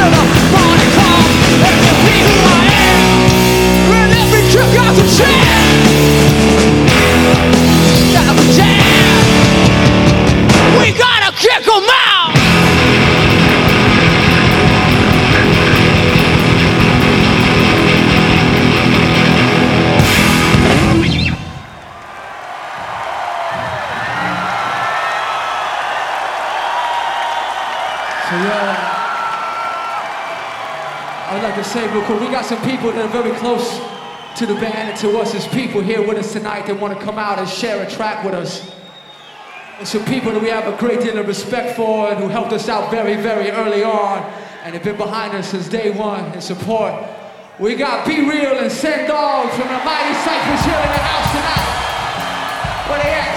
till the morning comes. Let me be who I am, and let me kick out the jam. Gotta be jam. We gotta kick 'em out. So I'd like to say real quick, we got some people that are very close to the band and to us as people here with us tonight that want to come out and share a track with us. And some people that we have a great deal of respect for and who helped us out very, very early on and have been behind us since day one in support. We got Be Real and Send Dog from the Mighty Cyphers here in the house tonight. Where they at?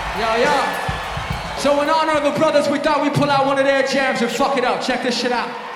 Yo. So in honor of the brothers, we thought we'd pull out one of their jams and fuck it up. Check this shit out.